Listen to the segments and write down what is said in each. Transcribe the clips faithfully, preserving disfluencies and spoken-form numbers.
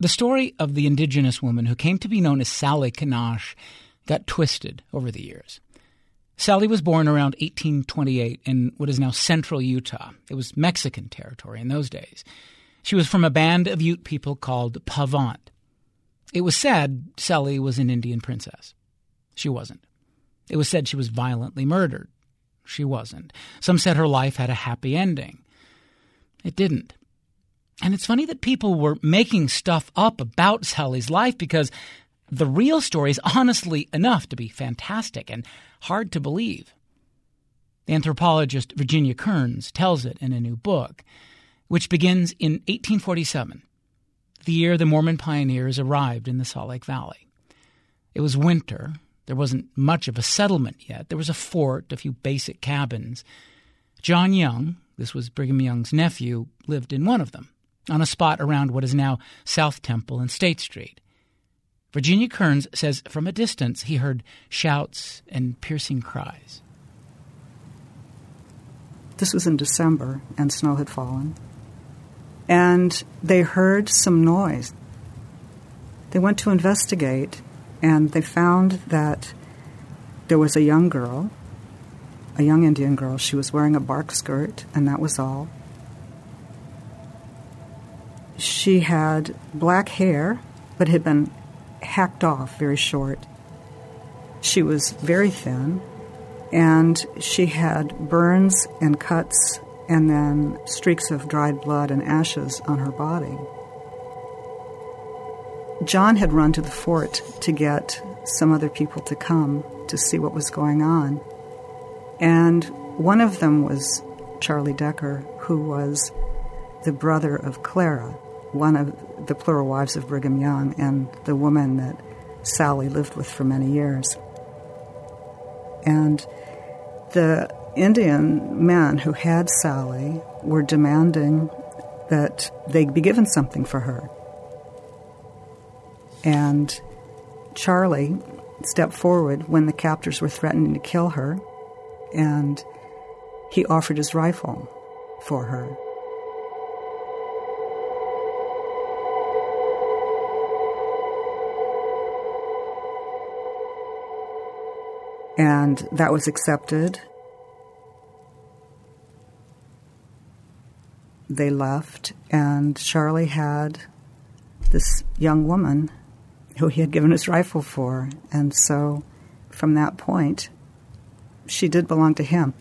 The story of the indigenous woman who came to be known as Sally Kanash got twisted over the years. Sally was born around eighteen twenty-eight in what is now central Utah. It was Mexican territory in those days. She was from a band of Ute people called Pavant. It was said Sally was an Indian princess. She wasn't. It was said she was violently murdered. She wasn't. Some said her life had a happy ending. It didn't. And it's funny that people were making stuff up about Sally's life because the real story is honestly enough to be fantastic and hard to believe. The anthropologist Virginia Kearns tells it in a new book, which begins in eighteen forty-seven, the year the Mormon pioneers arrived in the Salt Lake Valley. It was winter. There wasn't much of a settlement yet. There was a fort, a few basic cabins. John Young, this was Brigham Young's nephew, lived in one of them, on a spot around what is now South Temple and State Street. Virginia Kearns says from a distance he heard shouts and piercing cries. This was in December, and snow had fallen. And they heard some noise. They went to investigate, and they found that there was a young girl, a young Indian girl. She was wearing a bark skirt, and that was all. She had black hair, but had been hacked off very short. She was very thin, and she had burns and cuts and then streaks of dried blood and ashes on her body. John had run to the fort to get some other people to come to see what was going on. And one of them was Charlie Decker, who was the brother of Clara, one of the plural wives of Brigham Young and the woman that Sally lived with for many years. And the Indian men who had Sally were demanding that they be given something for her. And Charlie stepped forward when the captors were threatening to kill her, and he offered his rifle for her. And that was accepted. They left, and Charlie had this young woman who he had given his rifle for. And so from that point, she did belong to him.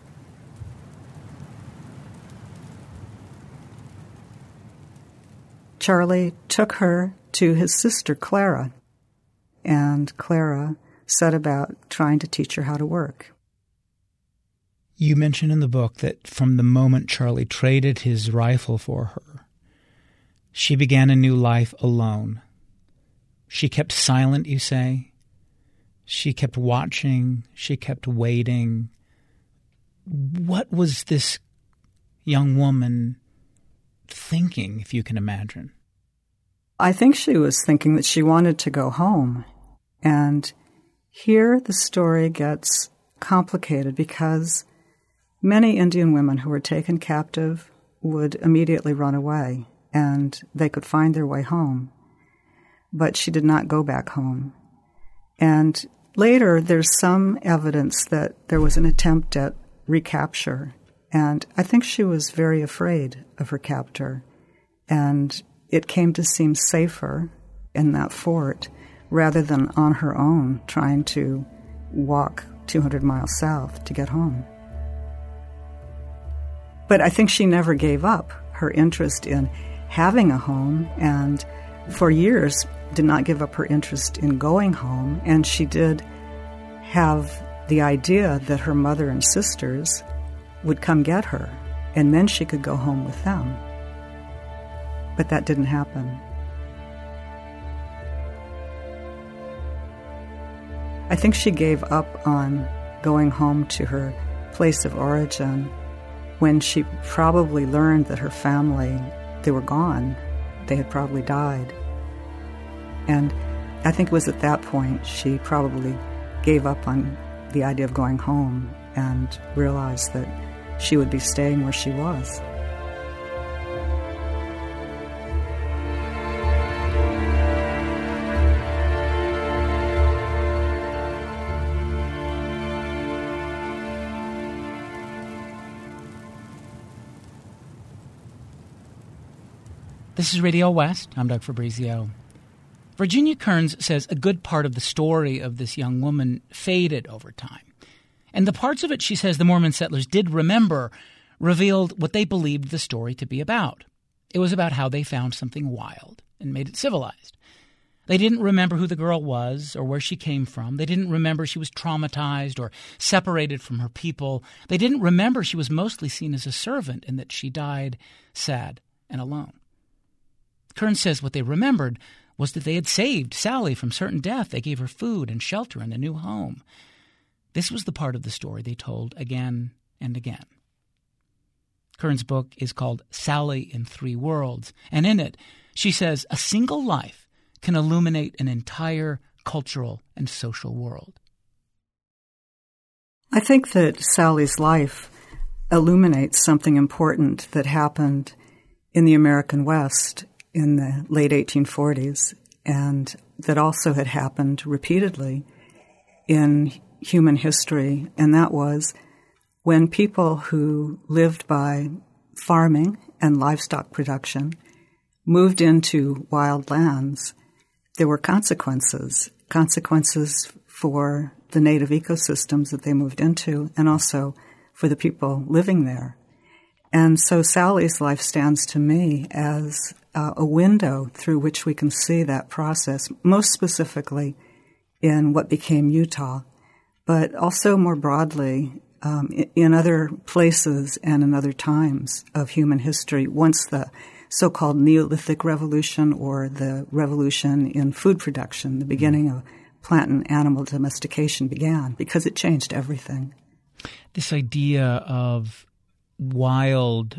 Charlie took her to his sister, Clara, and Clara set about trying to teach her how to work. You mention in the book that from the moment Charlie traded his rifle for her, she began a new life alone. She kept silent, you say. She kept watching. She kept waiting. What was this young woman thinking, if you can imagine? I think she was thinking that she wanted to go home. And here the story gets complicated because many Indian women who were taken captive would immediately run away, and they could find their way home. But she did not go back home. And later, there's some evidence that there was an attempt at recapture, and I think she was very afraid of her captor, and it came to seem safer in that fort rather than on her own trying to walk two hundred miles south to get home. But I think she never gave up her interest in having a home, and for years did not give up her interest in going home, and she did have the idea that her mother and sisters would come get her, and then she could go home with them. But that didn't happen. I think she gave up on going home to her place of origin when she probably learned that her family, they were gone. They had probably died. And I think it was at that point she probably gave up on the idea of going home and realized that she would be staying where she was. This is Radio West. I'm Doug Fabrizio. Virginia Kearns says a good part of the story of this young woman faded over time. And the parts of it, she says, the Mormon settlers did remember revealed what they believed the story to be about. It was about how they found something wild and made it civilized. They didn't remember who the girl was or where she came from. They didn't remember she was traumatized or separated from her people. They didn't remember she was mostly seen as a servant and that she died sad and alone. Kearns says what they remembered was that they had saved Sally from certain death. They gave her food and shelter and a new home. This was the part of the story they told again and again. Kearns' book is called Sally in Three Worlds, and in it, she says a single life can illuminate an entire cultural and social world. I think that Sally's life illuminates something important that happened in the American West in the late eighteen forties, and that also had happened repeatedly in human history, and that was when people who lived by farming and livestock production moved into wild lands, there were consequences, consequences for the native ecosystems that they moved into and also for the people living there. And so Sally's life stands to me as uh, a window through which we can see that process, most specifically in what became Utah, but also more broadly um, in other places and in other times of human history once the so-called Neolithic revolution or the revolution in food production, the beginning of plant and animal domestication began, because it changed everything. This idea of wild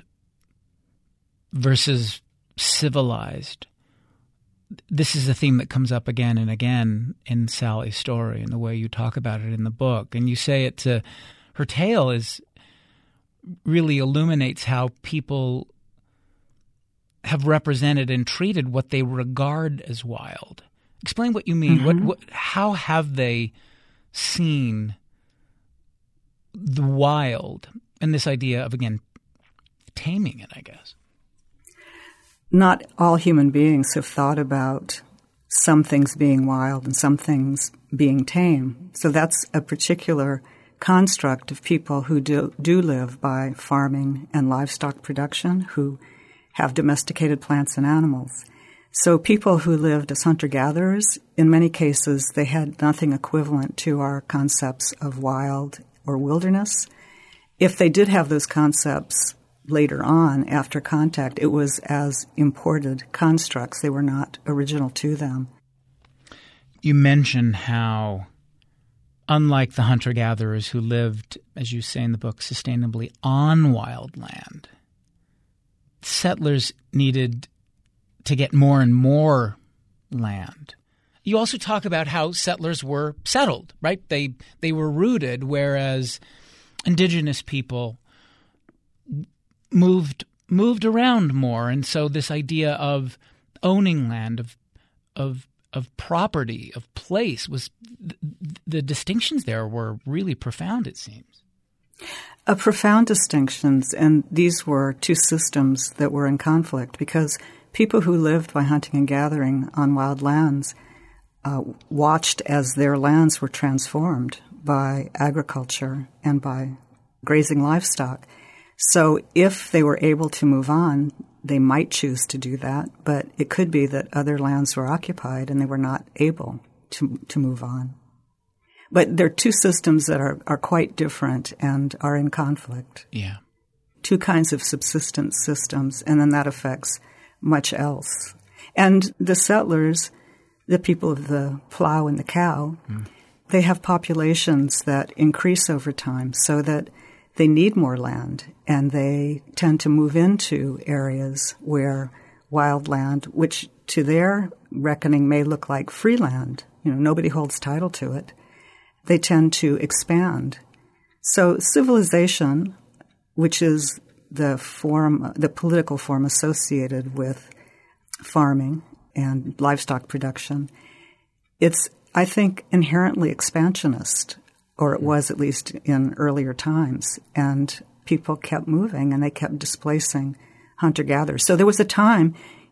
versus civilized, this is a theme that comes up again and again in Sally's story and the way you talk about it in the book. And you say it to her tale is really illuminates how people have represented and treated what they regard as wild. Explain what you mean. Mm-hmm. What, what, how have they seen the wild and this idea of, again, taming it, I guess? Not all human beings have thought about some things being wild and some things being tame. So that's a particular construct of people who do, do live by farming and livestock production, who have domesticated plants and animals. So people who lived as hunter-gatherers, in many cases, they had nothing equivalent to our concepts of wild or wilderness. If they did have those concepts later on, after contact, it was as imported constructs. They were not original to them. You mention how, unlike the hunter-gatherers who lived, as you say in the book, sustainably on wild land, settlers needed to get more and more land. You also talk about how settlers were settled, right? They they were rooted, whereas indigenous people moved moved around more. And so this idea of owning land, of of of property, of place, was th- the distinctions there were really profound, it seems. A profound distinctions, and these were two systems that were in conflict, because people who lived by hunting and gathering on wild lands uh, watched as their lands were transformed by agriculture and by grazing livestock. So if they were able to move on, they might choose to do that, but it could be that other lands were occupied and they were not able to to move on. But they're two systems that are, are quite different and are in conflict. Yeah. Two kinds of subsistence systems, and then that affects much else. And the settlers, the people of the plow and the cow, mm. they have populations that increase over time so that they need more land, and they tend to move into areas where wild land, which to their reckoning may look like free land, you know, nobody holds title to it, they tend to expand. So civilization, which is the form, the political form associated with farming and livestock production, it's, I think, inherently expansionist, or it was at least in earlier times, and people kept moving and they kept displacing hunter-gatherers. So there was a time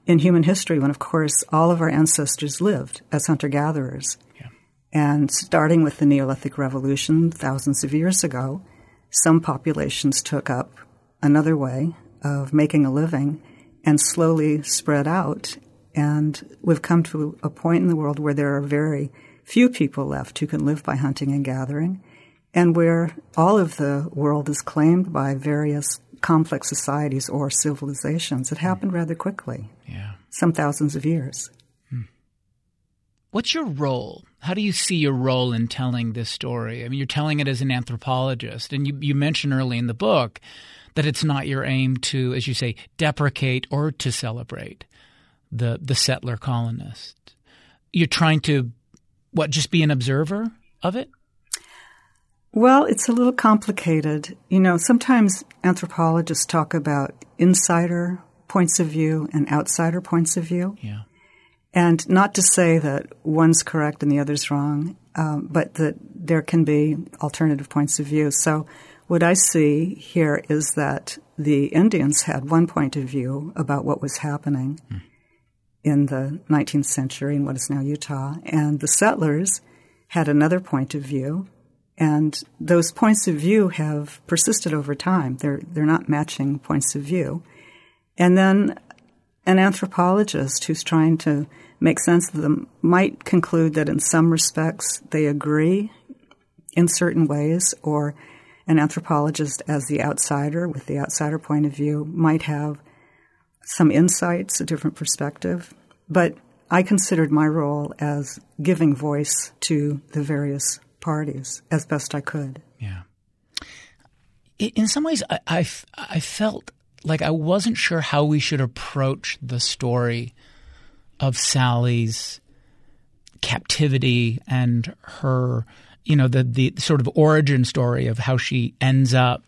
in human history when, of course, all of our ancestors lived as hunter-gatherers. Yeah. And starting with the Neolithic Revolution thousands of years ago, some populations took up another way of making a living and slowly spread out. And we've come to a point in the world where there are very few people left who can live by hunting and gathering, and where all of the world is claimed by various complex societies or civilizations. It happened rather quickly, yeah, some thousands of years. Hmm. What's your role? How do you see your role in telling this story? I mean, you're telling it as an anthropologist, and you, you mentioned early in the book that it's not your aim to, as you say, deprecate or to celebrate the the settler colonist. You're trying to, what, just be an observer of it? Well, it's a little complicated. You know, sometimes anthropologists talk about insider points of view and outsider points of view. Yeah. And not to say that one's correct and the other's wrong, um, but that there can be alternative points of view. So what I see here is that the Indians had one point of view about what was happening hmm. in the nineteenth century in what is now Utah, and the settlers had another point of view. And those points of view have persisted over time. They're they're not matching points of view. And then an anthropologist who's trying to make sense of them might conclude that in some respects they agree in certain ways, or an anthropologist as the outsider with the outsider point of view might have some insights, a different perspective. But I considered my role as giving voice to the various parties as best I could. Yeah. In some ways, I, I, I felt like I wasn't sure how we should approach the story of Sally's captivity and her, you know, the, the sort of origin story of how she ends up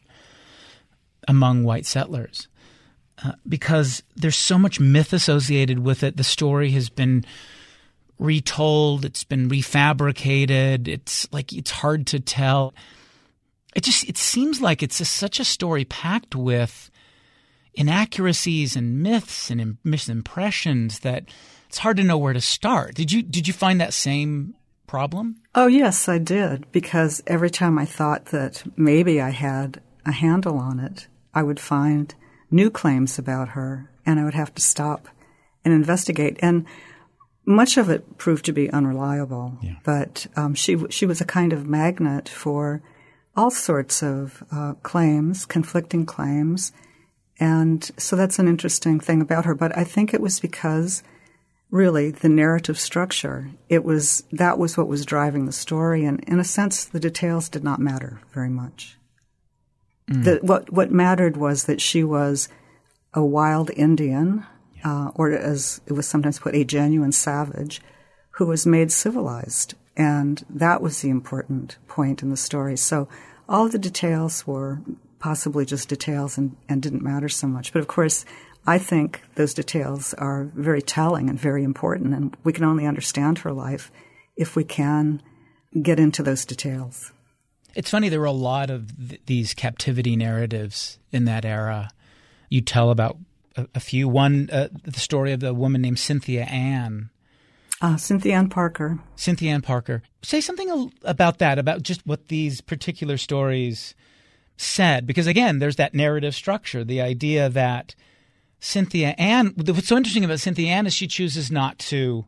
among white settlers. Uh, because there's so much myth associated with it. The story has been retold, it's been refabricated. It's like it's hard to tell. It just it seems like it's a, such a story packed with inaccuracies and myths and misimpressions that it's hard to know where to start. Did you did you find that same problem? Oh, yes, I did, because every time I thought that maybe I had a handle on it, I would find new claims about her, and I would have to stop and investigate. And much of it proved to be unreliable, yeah. but um, she she was a kind of magnet for all sorts of uh, claims, conflicting claims, and so that's an interesting thing about her. But I think it was because, really, the narrative structure, it was that was what was driving the story, and in a sense, the details did not matter very much. Mm. The, what what mattered was that she was a wild Indian. Uh, or as it was sometimes put, a genuine savage who was made civilized. And that was the important point in the story. So all of the details were possibly just details and, and didn't matter so much. But of course, I think those details are very telling and very important, and we can only understand her life if we can get into those details. It's funny, there were a lot of th- these captivity narratives in that era. You tell about A, a few. One, uh, the story of the woman named Cynthia Ann. Uh, Cynthia Ann Parker. Cynthia Ann Parker. Say something about that, about just what these particular stories said. Because, again, there's that narrative structure, the idea that Cynthia Ann – what's so interesting about Cynthia Ann is she chooses not to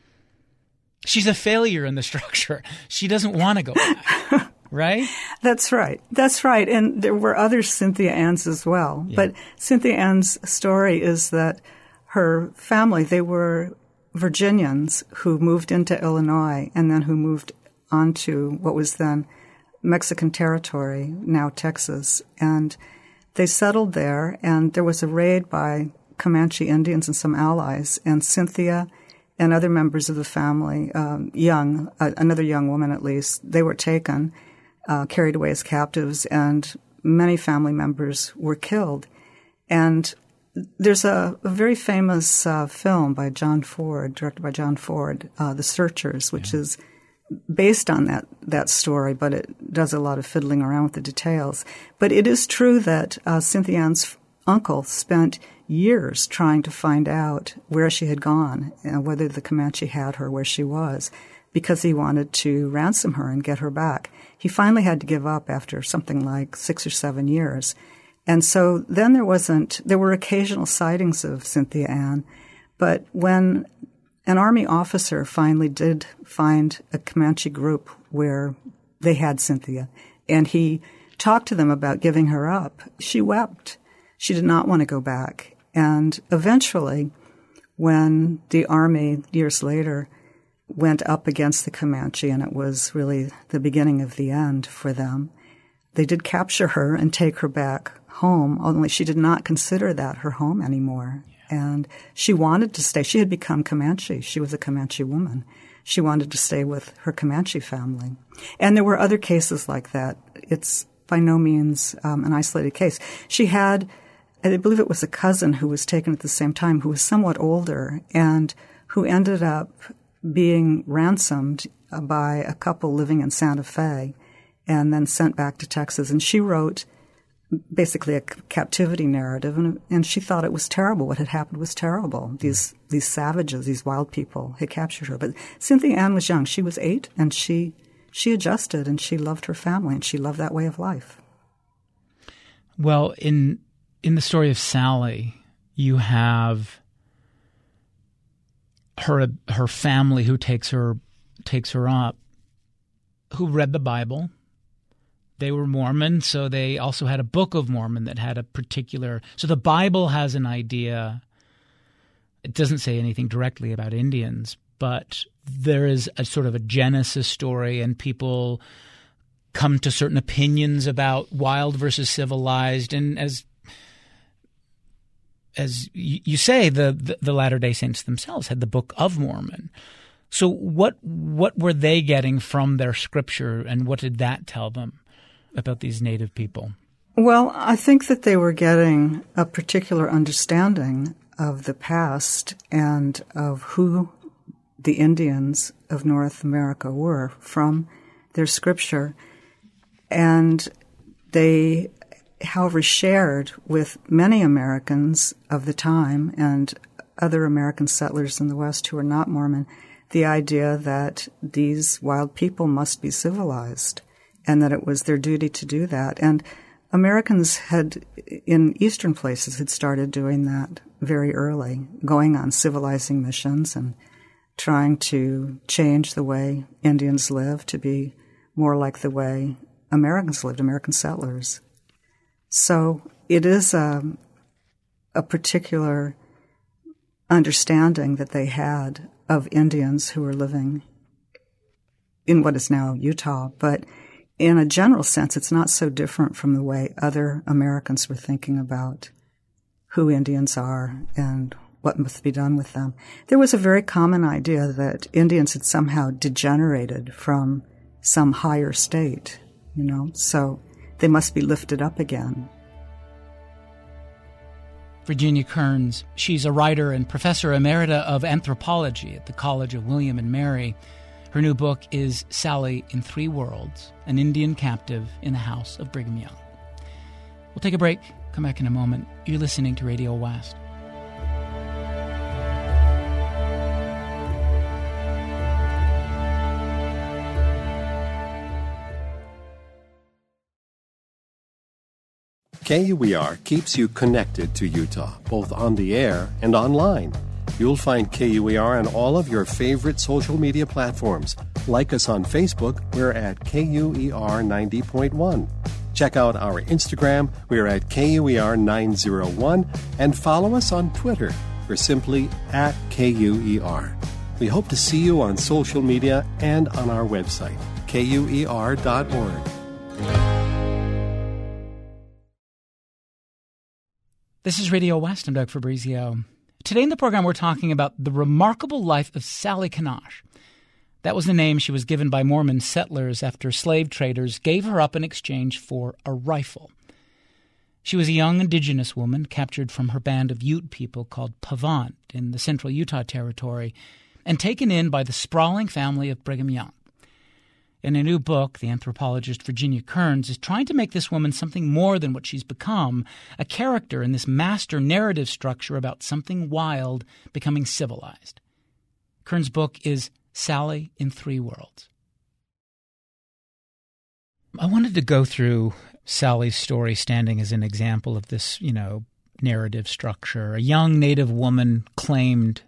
– she's a failure in the structure. She doesn't want to go back. Right? That's right. That's right. And there were other Cynthia Anns as well. Yeah. But Cynthia Ann's story is that her family, they were Virginians who moved into Illinois and then who moved on to what was then Mexican territory, now Texas. And they settled there, and there was a raid by Comanche Indians and some allies, and Cynthia and other members of the family, um, young, uh, another young woman at least, they were taken. Uh, carried away as captives, and many family members were killed. And there's a, a very famous uh, film by John Ford, directed by John Ford, uh, The Searchers, which yeah. is based on that, that story, but it does a lot of fiddling around with the details. But it is true that uh, Cynthia Ann's uncle spent years trying to find out where she had gone and whether the Comanche had her where she was, because he wanted to ransom her and get her back. He finally had to give up after something like six or seven years. And so then there wasn't, there were occasional sightings of Cynthia Ann, but when an Army officer finally did find a Comanche group where they had Cynthia, and he talked to them about giving her up, she wept. She did not want to go back. And eventually, when the Army, years later, went up against the Comanche, and it was really the beginning of the end for them, they did capture her and take her back home, only she did not consider that her home anymore. And she wanted to stay. She had become Comanche. She was a Comanche woman. She wanted to stay with her Comanche family. And there were other cases like that. It's by no means um, an isolated case. She had, I believe it was a cousin who was taken at the same time, who was somewhat older and who ended up being ransomed by a couple living in Santa Fe and then sent back to Texas. And she wrote basically a captivity narrative, and, and she thought it was terrible. What had happened was terrible. These these savages, these wild people had captured her. But Cynthia Ann was young. She was eight, and she she adjusted, and she loved her family, and she loved that way of life. Well, in in the story of Sally, you have her her family who takes her takes her up, who read the Bible. They were Mormon, so they also had a Book of Mormon that had a particular – so the Bible has an idea. It doesn't say anything directly about Indians, but there is a sort of a Genesis story, and people come to certain opinions about wild versus civilized. And as as you say, the, the, the Latter-day Saints themselves had the Book of Mormon. So what what were they getting from their scripture, and what did that tell them about these native people? Well, I think that they were getting a particular understanding of the past and of who the Indians of North America were from their scripture. And they, however, shared with many Americans of the time and other American settlers in the West who were not Mormon the idea that these wild people must be civilized, and that it was their duty to do that. And Americans had, in eastern places, had started doing that very early, going on civilizing missions and trying to change the way Indians lived to be more like the way Americans lived, American settlers. So it is a, a particular understanding that they had of Indians who were living in what is now Utah, but in a general sense, it's not so different from the way other Americans were thinking about who Indians are and what must be done with them. There was a very common idea that Indians had somehow degenerated from some higher state, you know, so they must be lifted up again. Virginia Kearns, she's a writer and professor emerita of anthropology at the College of William and Mary. Her new book is Sally in Three Worlds, an Indian captive in the house of Brigham Young. We'll take a break, come back in a moment. You're listening to Radio West. K U E R keeps you connected to Utah, both on the air and online. You'll find K U E R on all of your favorite social media platforms. Like us on Facebook, we're at K U E R ninety point one. Check out our Instagram, we're at K U E R nine oh one, and follow us on Twitter, we're simply at K U E R. We hope to see you on social media and on our website, K U E R dot org. This is Radio West. I'm Doug Fabrizio. Today in the program, we're talking about the remarkable life of Sally Kanash. That was the name she was given by Mormon settlers after slave traders gave her up in exchange for a rifle. She was a young indigenous woman captured from her band of Ute people called Pavant in the central Utah Territory and taken in by the sprawling family of Brigham Young. In a new book, the anthropologist Virginia Kearns is trying to make this woman something more than what she's become, a character in this master narrative structure about something wild becoming civilized. Kearns' book is Sally in Three Worlds. I wanted to go through Sally's story standing as an example of this, you know, narrative structure. A young Native woman claimed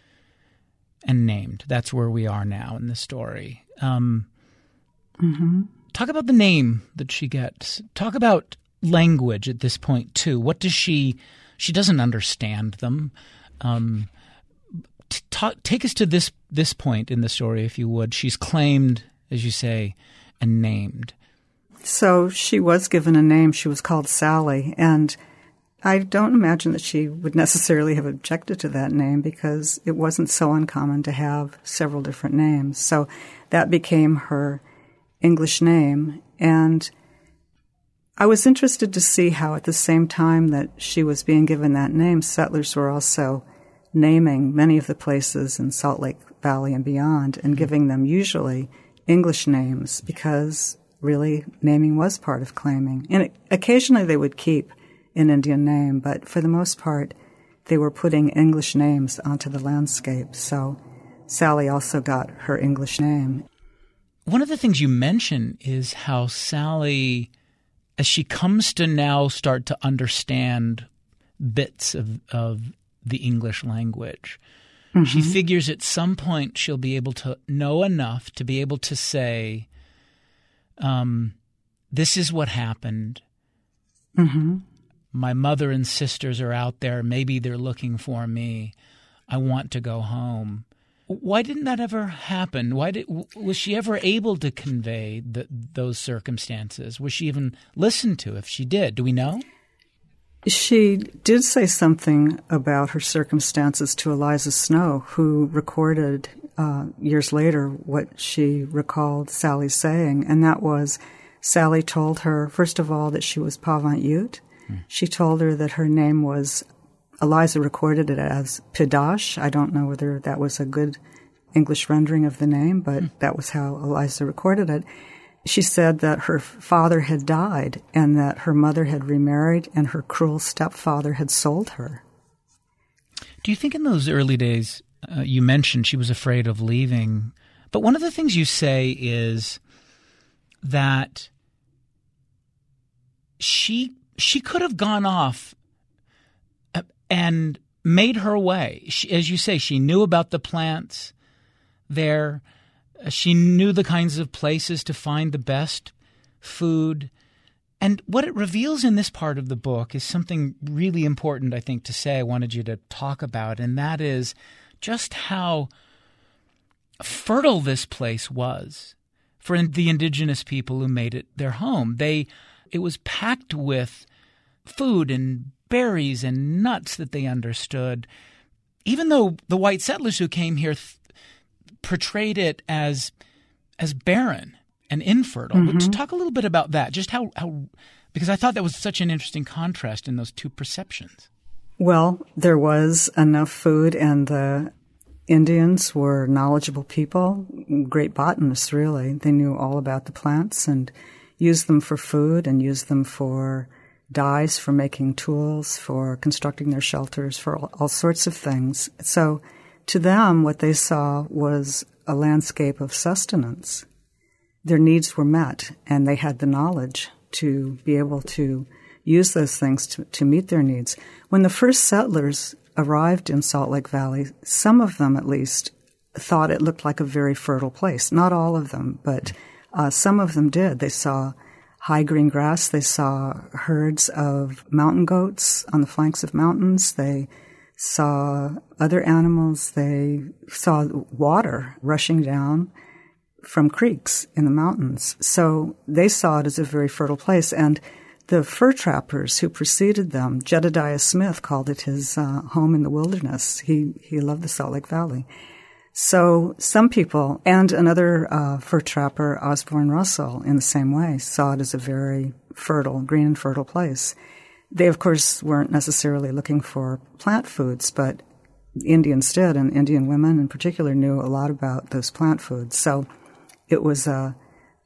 and named. That's where we are now in the story. Um, mm-hmm. Talk about the name that she gets. Talk about language at this point, too. What does she – she doesn't understand them. Um, t- talk, take us to this this point in the story, if you would. She's claimed, as you say, and named. So she was given a name. She was called Sally, and I don't imagine that she would necessarily have objected to that name because it wasn't so uncommon to have several different names. So that became her English name. And I was interested to see how at the same time that she was being given that name, settlers were also naming many of the places in Salt Lake Valley and beyond and giving them usually English names because really naming was part of claiming. And occasionally they would keep an Indian name, but for the most part, they were putting English names onto the landscape. So Sally also got her English name. One of the things you mention is how Sally, as she comes to now start to understand bits of, of the English language, mm-hmm. she figures at some point she'll be able to know enough to be able to say, um, this is what happened. Mm-hmm. My mother and sisters are out there. Maybe they're looking for me. I want to go home. Why didn't that ever happen? Why did was she ever able to convey the, those circumstances? Was she even listened to if she did? Do we know? She did say something about her circumstances to Eliza Snow, who recorded uh, years later what she recalled Sally saying, and that was Sally told her, first of all, that she was Pavant Ute. She told her that her name was, Eliza recorded it as Pidash. I don't know whether that was a good English rendering of the name, but mm. that was how Eliza recorded it. She said that her father had died and that her mother had remarried and her cruel stepfather had sold her. Do you think in those early days, uh, you mentioned she was afraid of leaving, but one of the things you say is that she She could have gone off and made her way. She, as you say, she knew about the plants there. She knew the kinds of places to find the best food. And what it reveals in this part of the book is something really important, I think, to say I wanted you to talk about, and that is just how fertile this place was for the indigenous people who made it their home. They It was packed with food and berries and nuts that they understood, even though the white settlers who came here th- portrayed it as as barren and infertile. Mm-hmm. Would you talk a little bit about that, just how, how – because I thought that was such an interesting contrast in those two perceptions. Well, there was enough food, and the Indians were knowledgeable people, great botanists, really. They knew all about the plants and used them for food and used them for dyes, for making tools, for constructing their shelters, for all, all sorts of things. So to them, what they saw was a landscape of sustenance. Their needs were met, and they had the knowledge to be able to use those things to, to meet their needs. When the first settlers arrived in Salt Lake Valley, some of them at least thought it looked like a very fertile place. Not all of them, but uh, some of them did. They saw high green grass. They saw herds of mountain goats on the flanks of mountains. They saw other animals. They saw water rushing down from creeks in the mountains. So they saw it as a very fertile place. And the fur trappers who preceded them, Jedediah Smith called it his uh, home in the wilderness. He he loved the Salt Lake Valley. So some people, and another uh, fur trapper, Osborne Russell, in the same way, saw it as a very fertile, green and fertile place. They, of course, weren't necessarily looking for plant foods, but Indians did, and Indian women in particular knew a lot about those plant foods. So it was a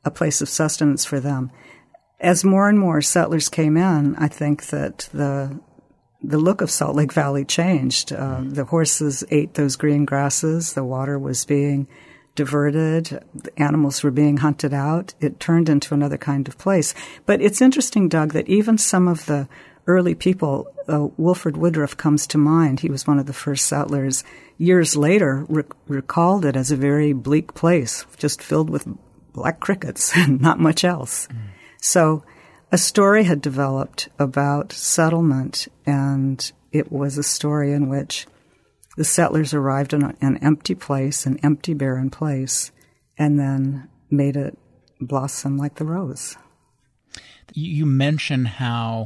a place of sustenance for them. As more and more settlers came in, I think that the the look of Salt Lake Valley changed. Uh, the horses ate those green grasses. The water was being diverted. The animals were being hunted out. It turned into another kind of place. But it's interesting, Doug, that even some of the early people, uh, Wilford Woodruff comes to mind. He was one of the first settlers. Years later, rec- recalled it as a very bleak place, just filled with black crickets and not much else. Mm. So a story had developed about settlement, and it was a story in which the settlers arrived in a, an empty place, an empty, barren place, and then made it blossom like the rose. You mention how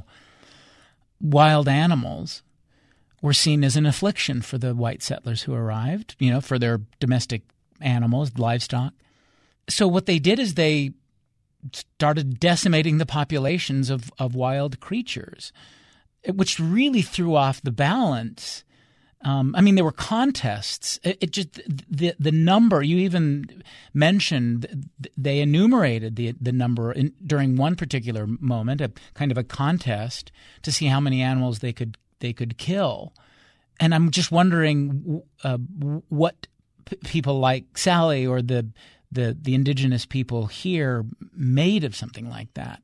wild animals were seen as an affliction for the white settlers who arrived, you know, for their domestic animals, livestock. So what they did is they started decimating the populations of, of wild creatures, which really threw off the balance. Um, I mean, there were contests. It, it just the the number you even mentioned. They enumerated the the number in, during one particular moment, a kind of a contest to see how many animals they could they could kill. And I'm just wondering uh, what p- people like Sally or the the the indigenous people here made of something like that.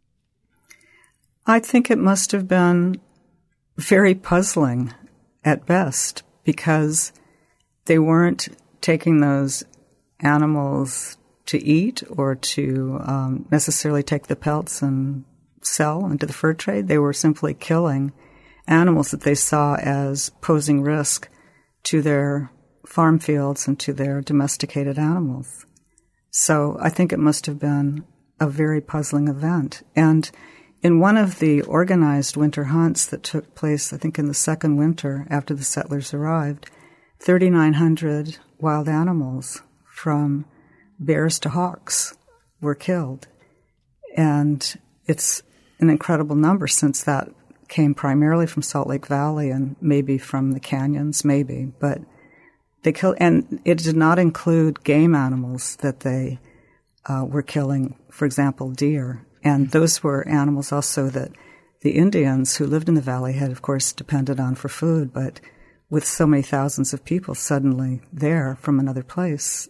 I think it must have been very puzzling at best, because they weren't taking those animals to eat or to um, necessarily take the pelts and sell into the fur trade. They were simply killing animals that they saw as posing risk to their farm fields and to their domesticated animals. So I think it must have been a very puzzling event. And in one of the organized winter hunts that took place, I think in the second winter after the settlers arrived, thirty-nine hundred wild animals, from bears to hawks, were killed. And it's an incredible number, since that came primarily from Salt Lake Valley and maybe from the canyons, maybe. But they killed, and it did not include game animals that they uh, were killing, for example, deer. And those were animals also that the Indians who lived in the valley had, of course, depended on for food. But with so many thousands of people suddenly there from another place,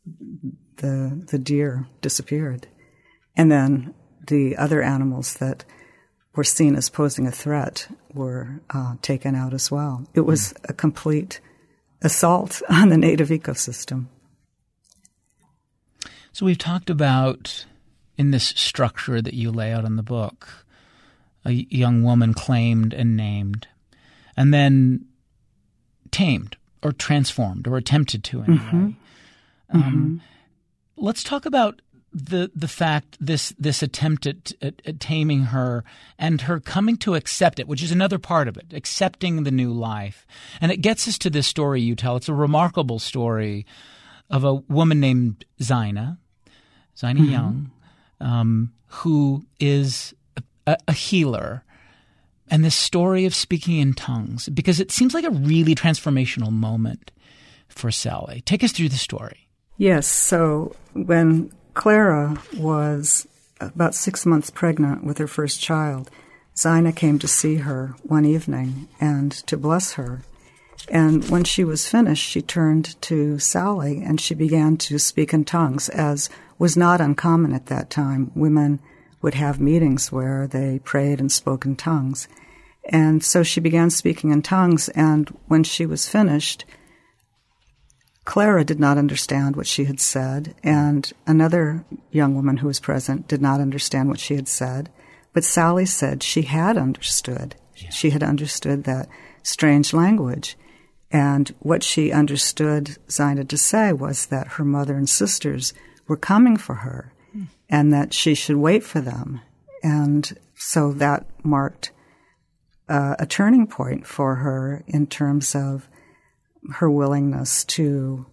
the the deer disappeared. And then the other animals that were seen as posing a threat were uh, taken out as well. It was a complete assault on the native ecosystem. So we've talked about, in this structure that you lay out in the book, a young woman claimed and named, and then tamed or transformed or attempted to anyway. Mm-hmm. Um, mm-hmm. Let's talk about the the fact this this attempt at, at, at taming her and her coming to accept it, which is another part of it, accepting the new life. And it gets us to this story you tell. It's a remarkable story of a woman named Zina, Zina mm-hmm. Young, um, who is a, a healer. And this story of speaking in tongues, because it seems like a really transformational moment for Sally. Take us through the story. Yes. So when Clara was about six months pregnant with her first child, Zina came to see her one evening and to bless her. And when she was finished, she turned to Sally and she began to speak in tongues, as was not uncommon at that time. Women would have meetings where they prayed and spoke in tongues. And so she began speaking in tongues, and when she was finished, Clara did not understand what she had said, and another young woman who was present did not understand what she had said. But Sally said she had understood. Yeah. She had understood that strange language. And what she understood Zina to say was that her mother and sisters were coming for her, mm. and that she should wait for them. And so that marked uh, a turning point for her in terms of her willingness to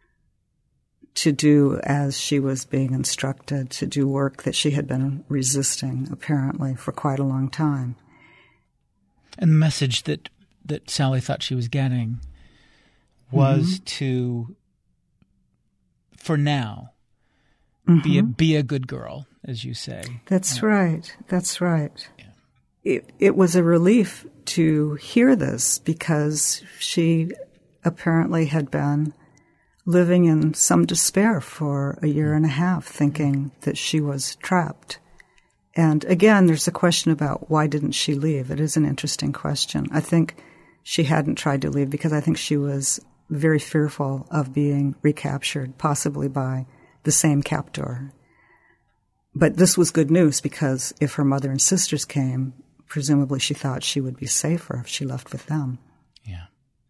to do as she was being instructed, to do work that she had been resisting, apparently, for quite a long time. And the message that, that Sally thought she was getting was mm-hmm. to, for now, Mm-hmm. Be a, be a good girl, as you say. That's uh, right. That's right. Yeah. It, it was a relief to hear this because she apparently had been living in some despair for a year and a half, thinking that she was trapped. And again, there's a question about why didn't she leave? It is an interesting question. I think she hadn't tried to leave because I think she was very fearful of being recaptured, possibly by the same captor. But this was good news because if her mother and sisters came, presumably she thought she would be safer if she left with them. Yeah.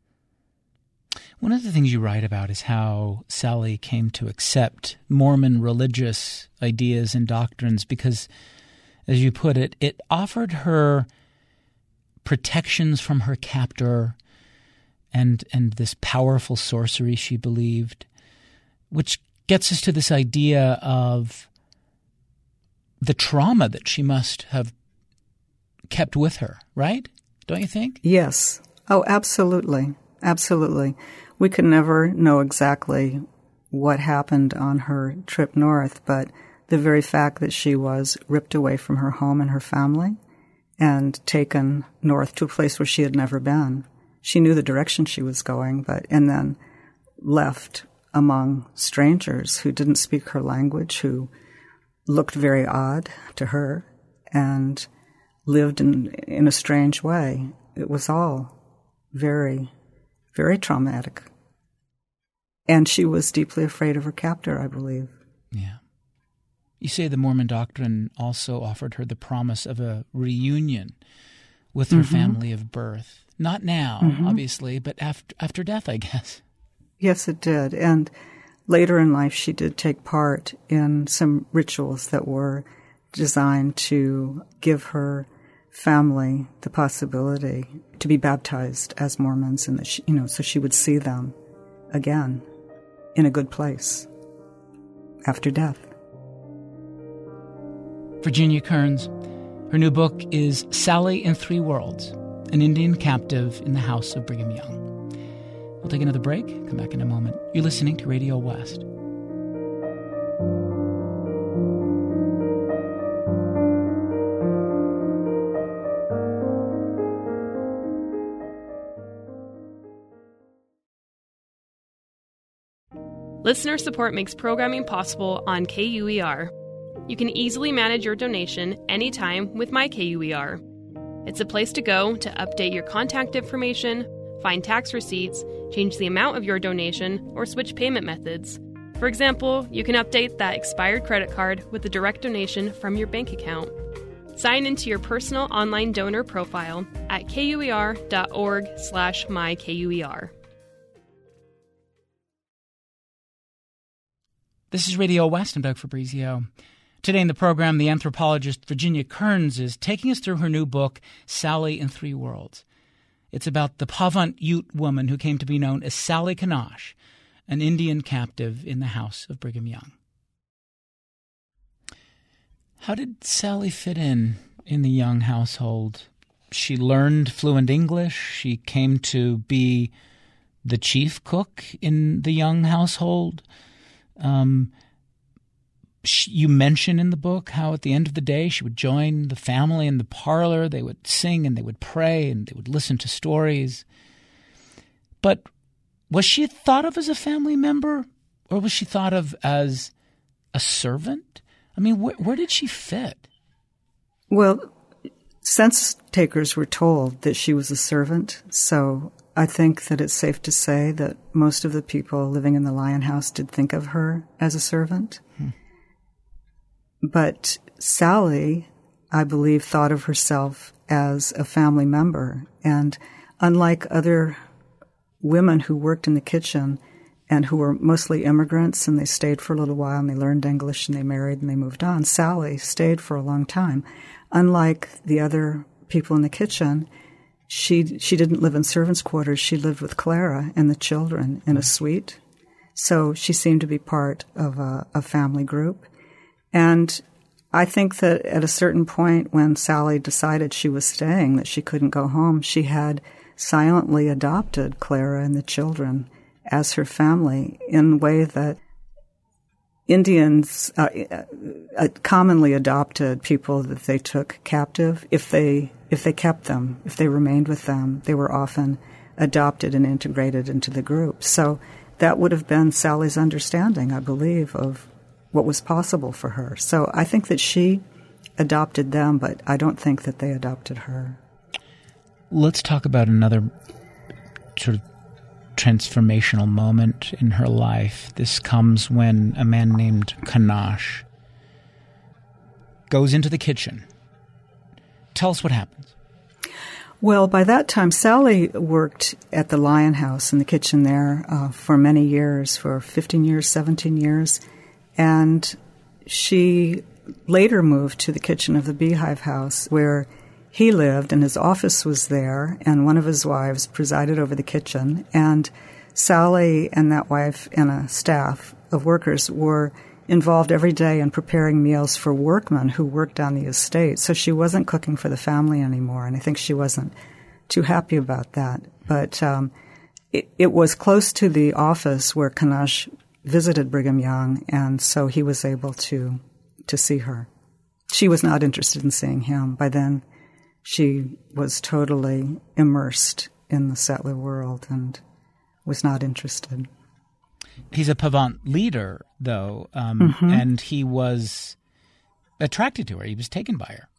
One of the things you write about is how Sally came to accept Mormon religious ideas and doctrines because, as you put it, it offered her protections from her captor and and this powerful sorcery she believed, which gets us to this idea of the trauma that she must have kept with her, right? Don't you think? Yes. Oh, absolutely. Absolutely. We can never know exactly what happened on her trip north, but the very fact that she was ripped away from her home and her family and taken north to a place where she had never been. She knew the direction she was going, but and then left among strangers who didn't speak her language, who looked very odd to her, and lived in in a strange way. It was all very, very traumatic. And she was deeply afraid of her captor, I believe. Yeah. You say the Mormon doctrine also offered her the promise of a reunion with her mm-hmm. family of birth. Not now, mm-hmm. obviously, but after after death, I guess. Yes, it did. And later in life, she did take part in some rituals that were designed to give her family the possibility to be baptized as Mormons, and that she, you know, so she would see them again in a good place after death. Virginia Kearns. Her new book is Sally in Three Worlds, an Indian captive in the house of Brigham Young. We'll take another break, come back in a moment. You're listening to Radio West. Listener support makes programming possible on K U E R. You can easily manage your donation anytime with My K U E R. It's a place to go to update your contact information, find tax receipts, change the amount of your donation, or switch payment methods. For example, you can update that expired credit card with a direct donation from your bank account. Sign into your personal online donor profile at kuer.org slash mykuer. This is Radio West. I'm Doug Fabrizio. Today in the program, the anthropologist Virginia Kearns is taking us through her new book, Sally in Three Worlds. It's about the Pahvant Ute woman who came to be known as Sally Kanash, an Indian captive in the house of Brigham Young. How did Sally fit in in the Young household? She learned fluent English. She came to be the chief cook in the Young household. Um, she, you mention in the book how at the end of the day she would join the family in the parlor. They would sing and they would pray and they would listen to stories. But was she thought of as a family member, or was she thought of as a servant? I mean, wh- where did she fit? Well, census takers were told that she was a servant, so I think that it's safe to say that most of the people living in the Lion House did think of her as a servant. Hmm. But Sally, I believe, thought of herself as a family member. And unlike other women who worked in the kitchen and who were mostly immigrants and they stayed for a little while and they learned English and they married and they moved on, Sally stayed for a long time. Unlike the other people in the kitchen, She she didn't live in servants' quarters. She lived with Clara and the children in a suite. So she seemed to be part of a, a family group. And I think that at a certain point when Sally decided she was staying, that she couldn't go home, she had silently adopted Clara and the children as her family in a way that Indians uh, uh, commonly adopted people that they took captive. If they if they kept them, if they remained with them, they were often adopted and integrated into the group. So that would have been Sally's understanding, I believe, of what was possible for her. So I think that she adopted them, but I don't think that they adopted her. Let's talk about another sort of transformational moment in her life. This comes when a man named Kanash goes into the kitchen. Tell us what happens. Well, by that time, Sally worked at the Lion House in the kitchen there uh, for many years, for fifteen years, seventeen years, and she later moved to the kitchen of the Beehive House where he lived, and his office was there, and one of his wives presided over the kitchen. And Sally and that wife and a staff of workers were involved every day in preparing meals for workmen who worked on the estate. So she wasn't cooking for the family anymore, and I think she wasn't too happy about that. But um, it, it was close to the office where Kanash visited Brigham Young, and so he was able to to see her. She was not interested in seeing him. By then, she was totally immersed in the settler world and was not interested. He's a Pavant leader, though, um, mm-hmm. and he was attracted to her. He was taken by her.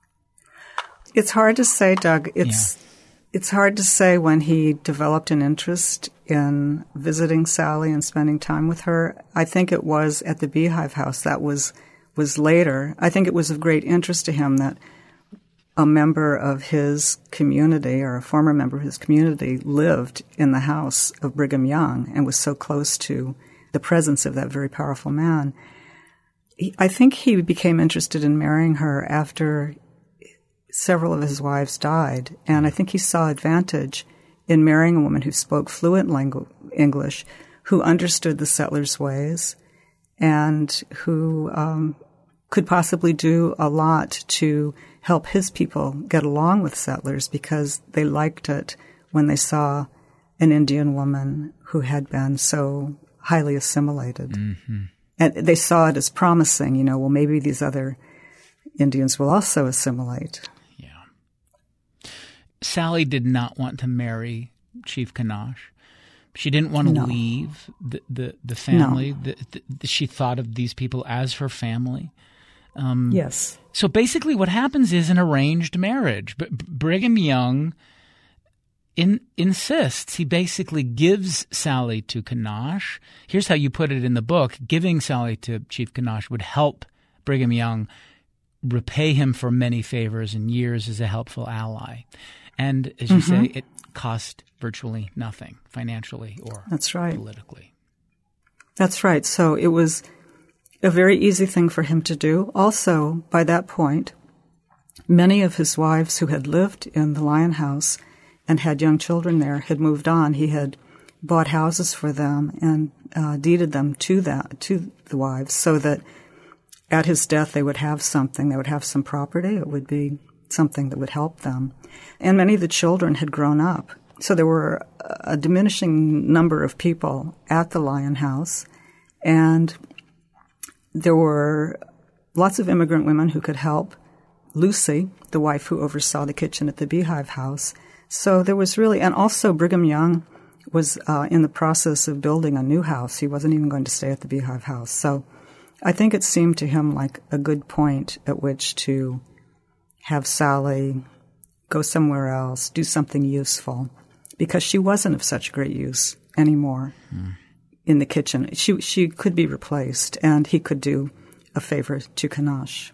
It's hard to say, Doug. It's yeah. it's hard to say when he developed an interest in visiting Sally and spending time with her. I think it was at the Beehive House. That was was later. I think it was of great interest to him that a member of his community or a former member of his community lived in the house of Brigham Young and was so close to the presence of that very powerful man. He, I think he became interested in marrying her after several of his wives died, and I think he saw advantage in marrying a woman who spoke fluent langu- English, who understood the settlers' ways, and who um, could possibly do a lot to help his people get along with settlers because they liked it when they saw an Indian woman who had been so highly assimilated. Mm-hmm. And they saw it as promising, you know, well, maybe these other Indians will also assimilate. Yeah. Sally did not want to marry Chief Kanash. She didn't want to no. leave the, the, the family. No. The, the, she thought of these people as her family. Um, yes. So basically what happens is an arranged marriage. But Brigham Young in, insists. He basically gives Sally to Kanash. Here's how you put it in the book. Giving Sally to Chief Kanash would help Brigham Young repay him for many favors and years as a helpful ally. And as you mm-hmm. say, it cost virtually nothing financially or That's right. politically. That's right. So it was a very easy thing for him to do. Also, by that point, many of his wives who had lived in the Lion House and had young children there had moved on. He had bought houses for them and uh, deeded them to that to the wives so that at his death they would have something. They would have some property. It would be something that would help them. And many of the children had grown up. So there were a diminishing number of people at the Lion House, and there were lots of immigrant women who could help Lucy, the wife who oversaw the kitchen at the Beehive House. So there was really, and also Brigham Young was uh, in the process of building a new house. He wasn't even going to stay at the Beehive House. So I think it seemed to him like a good point at which to have Sally go somewhere else, do something useful, because she wasn't of such great use anymore. Mm. In the kitchen. She she could be replaced, and he could do a favor to Kanash.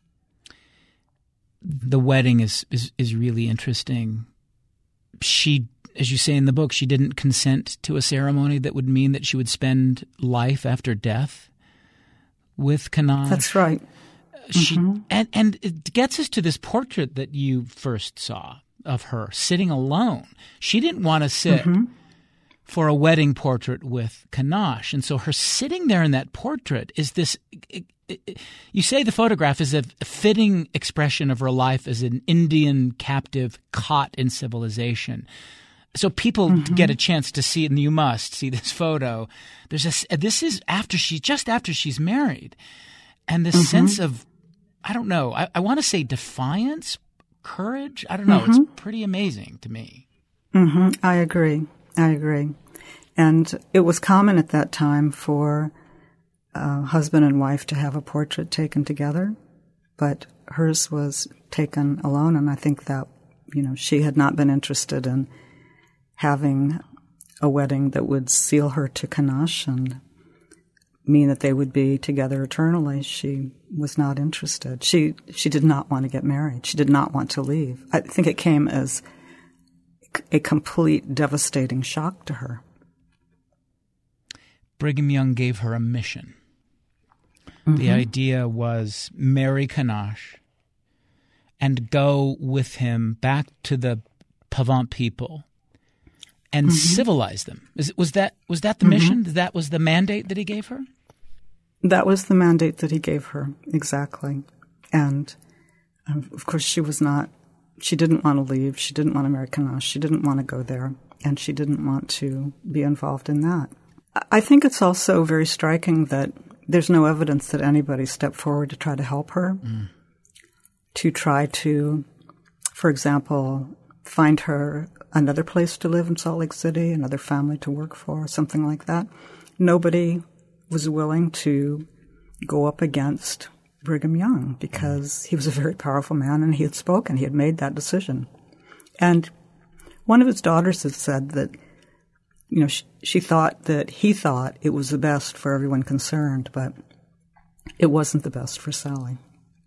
The wedding is, is, is really interesting. She, as you say in the book, she didn't consent to a ceremony that would mean that she would spend life after death with Kanash. That's right. She mm-hmm. and, and it gets us to this portrait that you first saw of her sitting alone. She didn't want to sit mm-hmm. for a wedding portrait with Kanash. And so her sitting there in that portrait is this it, it, – you say the photograph is a fitting expression of her life as an Indian captive caught in civilization. So people Mm-hmm. get a chance to see it, and you must see this photo. There's a, this is after she, just after she's married. And this Mm-hmm. sense of, I don't know, I, I want to say defiance, courage. I don't know. Mm-hmm. It's pretty amazing to me. Mm-hmm. I agree. I agree. And it was common at that time for a husband and wife to have a portrait taken together, but hers was taken alone. And I think that, you know, she had not been interested in having a wedding that would seal her to Kanash and mean that they would be together eternally. She was not interested. She she did not want to get married. She did not want to leave. I think it came as a complete devastating shock to her. Brigham Young gave her a mission. Mm-hmm. The idea was marry Kanash and go with him back to the Pavant people and mm-hmm. civilize them. Is, was that was that the mm-hmm. mission? That was the mandate that he gave her? That was the mandate that he gave her, exactly. And, um, of course, she was not, she didn't want to leave. She didn't want to marry Kanash. She didn't want to go there. And she didn't want to be involved in that. I think it's also very striking that there's no evidence that anybody stepped forward to try to help her, mm. to try to, for example, find her another place to live in Salt Lake City, another family to work for, something like that. Nobody was willing to go up against Brigham Young because he was a very powerful man and he had spoken. He had made that decision. And one of his daughters had said that, you know, she, she thought that he thought it was the best for everyone concerned, but it wasn't the best for Sally.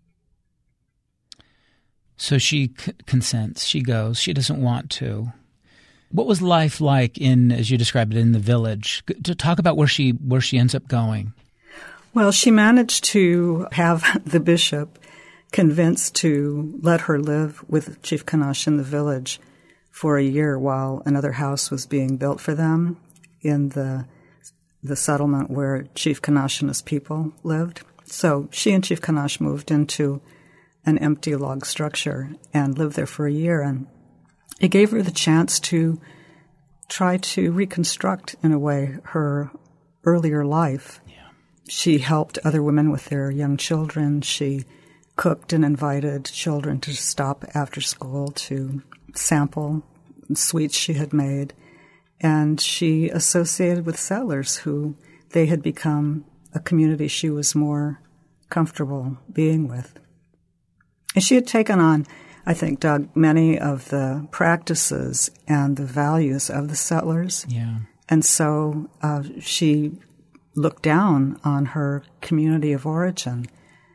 So she c- consents. She goes. She doesn't want to. What was life like in, as you described it, in the village? To talk about where she where she ends up going. Well, she managed to have the bishop convinced to let her live with Chief Kanash in the village for a year while another house was being built for them in the the settlement where Chief Kanash and his people lived. So she and Chief Kanash moved into an empty log structure and lived there for a year, and it gave her the chance to try to reconstruct, in a way, her earlier life. Yeah. She helped other women with their young children. She cooked and invited children to stop after school to sample sweets she had made. And she associated with settlers who they had become a community she was more comfortable being with. And she had taken on, I think, Doug, many of the practices and the values of the settlers. Yeah. And so uh, she looked down on her community of origin.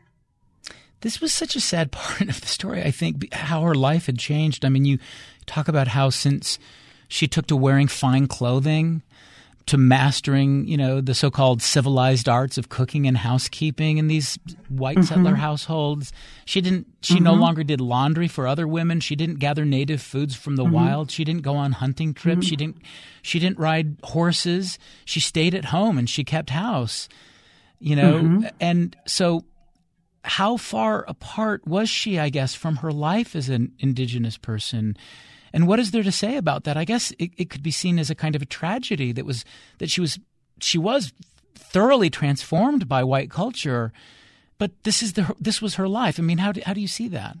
This was such a sad part of the story, I think, how her life had changed. I mean, you talk about how since she took to wearing fine clothing, to mastering, you know, the so-called civilized arts of cooking and housekeeping in these white mm-hmm. settler households. She didn't. She mm-hmm. no longer did laundry for other women. She didn't gather native foods from the mm-hmm. wild. She didn't go on hunting trips. Mm-hmm. She didn't. She didn't ride horses. She stayed at home and she kept house. You know, mm-hmm. and so how far apart was she, I guess, from her life as an indigenous person? And what is there to say about that? I guess it, it could be seen as a kind of a tragedy that was that she was she was thoroughly transformed by white culture, but this is the this was her life. I mean, how do, how do you see that?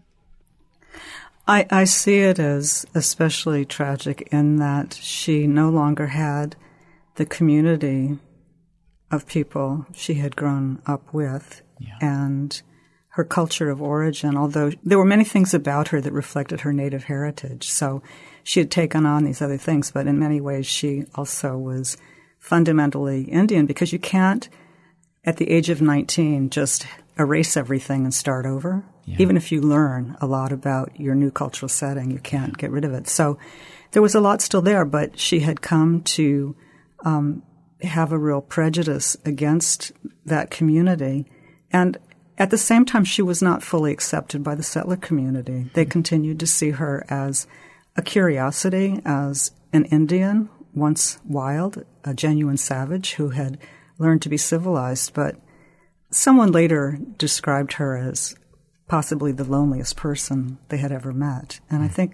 I, I see it as especially tragic in that she no longer had the community of people she had grown up with, yeah. and her culture of origin, although there were many things about her that reflected her native heritage. So she had taken on these other things, but in many ways she also was fundamentally Indian, because you can't, at the age of nineteen, just erase everything and start over. Yeah. Even if you learn a lot about your new cultural setting, you can't get rid of it. So there was a lot still there, but she had come to um, have a real prejudice against that community. And at the same time, she was not fully accepted by the settler community. They continued to see her as a curiosity, as an Indian, once wild, a genuine savage who had learned to be civilized. But someone later described her as possibly the loneliest person they had ever met. And I think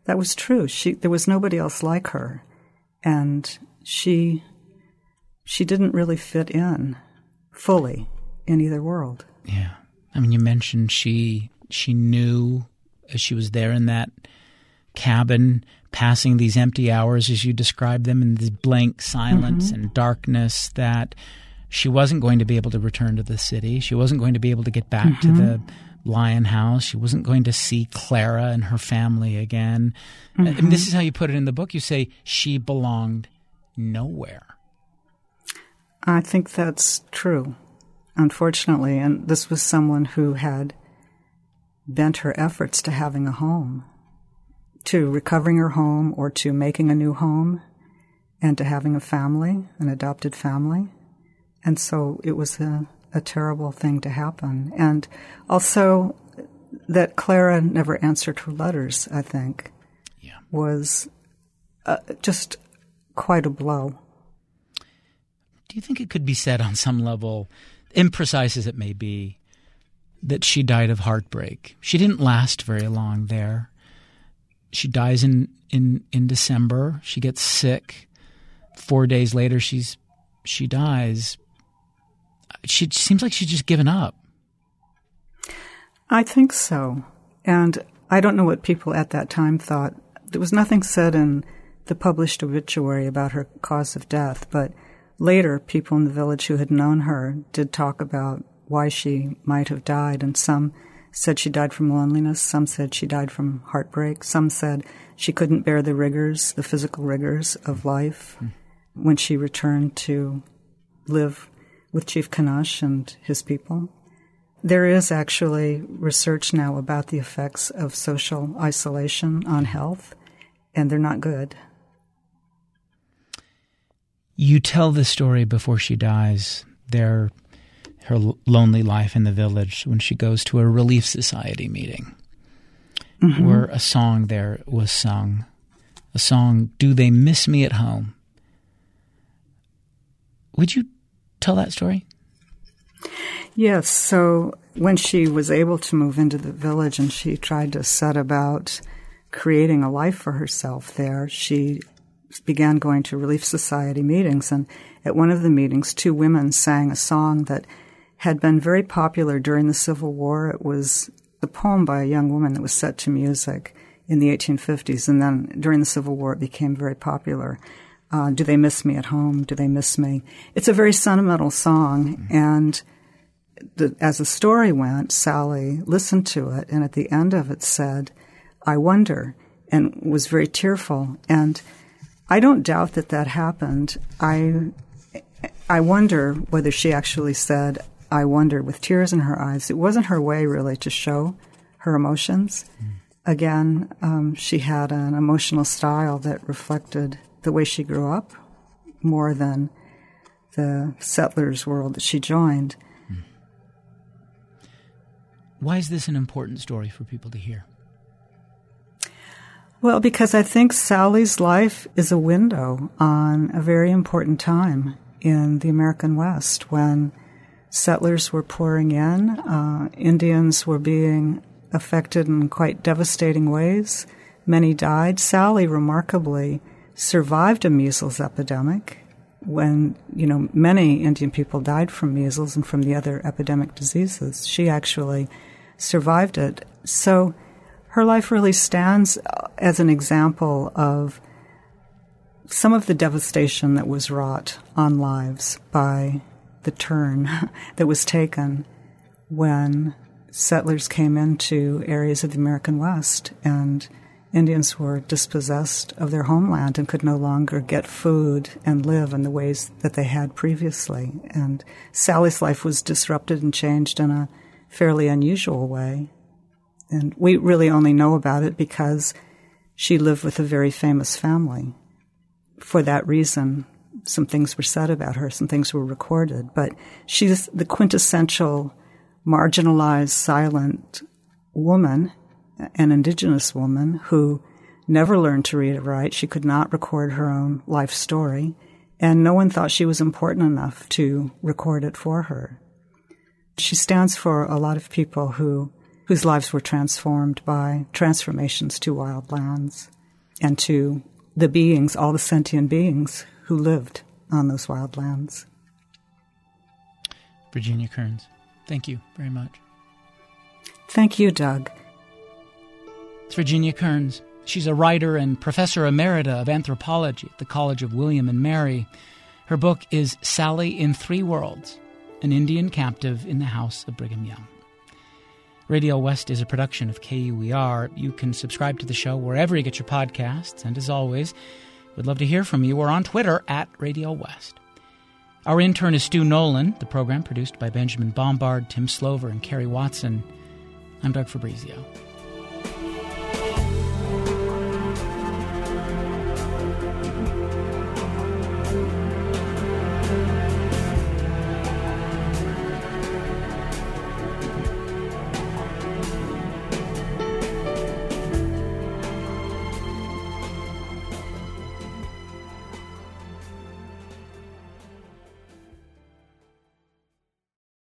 that was true. She there was nobody else like her, and she she didn't really fit in fully in either world. Yeah. I mean, you mentioned she she knew as she was there in that cabin, passing these empty hours as you described them in this blank silence mm-hmm. and darkness, that she wasn't going to be able to return to the city. She wasn't going to be able to get back mm-hmm. to the Lyon House. She wasn't going to see Clara and her family again. Mm-hmm. And this is how you put it in the book. You say she belonged nowhere. I think that's true, unfortunately. And this was someone who had bent her efforts to having a home, to recovering her home or to making a new home, and to having a family, an adopted family. And so it was a, a terrible thing to happen. And also that Clara never answered her letters, I think, yeah. was uh, just quite a blow. Do you think it could be said on some level, imprecise as it may be, that she died of heartbreak? She didn't last very long there. She dies in, in, in December. She gets sick. Four days later, she's she dies. She seems like she's just given up. I think so. And I don't know what people at that time thought. There was nothing said in the published obituary about her cause of death, but later people in the village who had known her did talk about why she might have died, and some said she died from loneliness, some said she died from heartbreak, some said she couldn't bear the rigors, the physical rigors of life mm. when she returned to live with Chief Kanash and his people. There is actually research now about the effects of social isolation on health, and they're not good. You tell the story before she dies, their her lonely life in the village, when she goes to a Relief Society meeting, mm-hmm. where a song there was sung, a song, "Do They Miss Me at Home?" Would you tell that story? Yes. So when she was able to move into the village and she tried to set about creating a life for herself there, she began going to Relief Society meetings. And at one of the meetings, two women sang a song that had been very popular during the Civil War. It was a poem by a young woman that was set to music in the eighteen fifties. And then during the Civil War, it became very popular. Uh, Do They Miss Me at Home? Do They Miss Me? It's a very sentimental song. Mm-hmm. And the, as the story went, Sally listened to it, and at the end of it said, "I wonder," and was very tearful. And I don't doubt that that happened. I I wonder whether she actually said, "I wonder," with tears in her eyes. It wasn't her way, really, to show her emotions. Mm. Again, um, she had an emotional style that reflected the way she grew up more than the settlers' world that she joined. Mm. Why is this an important story for people to hear? Well, because I think Sally's life is a window on a very important time in the American West when settlers were pouring in. Uh, Indians were being affected in quite devastating ways. Many died. Sally, remarkably, survived a measles epidemic when, you know, many Indian people died from measles and from the other epidemic diseases. She actually survived it. So her life really stands as an example of some of the devastation that was wrought on lives by the turn that was taken when settlers came into areas of the American West and Indians were dispossessed of their homeland and could no longer get food and live in the ways that they had previously. And Sally's life was disrupted and changed in a fairly unusual way. And we really only know about it because she lived with a very famous family. For that reason, some things were said about her, some things were recorded. But she's the quintessential marginalized, silent woman, an indigenous woman who never learned to read or write. She could not record her own life story, and no one thought she was important enough to record it for her. She stands for a lot of people who whose lives were transformed by transformations to wild lands. and to the beings, all the sentient beings who lived on those wild lands. Virginia Kearns, thank you very much. Thank you, Doug. It's Virginia Kearns. She's a writer and professor emerita of anthropology at the College of William and Mary. Her book is Sally in Three Worlds, an Indian captive in the house of Brigham Young. Radio West is a production of K U E R. You can subscribe to the show wherever you get your podcasts. And as always, we'd love to hear from you. We're on Twitter at Radio West. Our intern is Stu Nolan. The program produced by Benjamin Bombard, Tim Slover, and Kerry Watson. I'm Doug Fabrizio.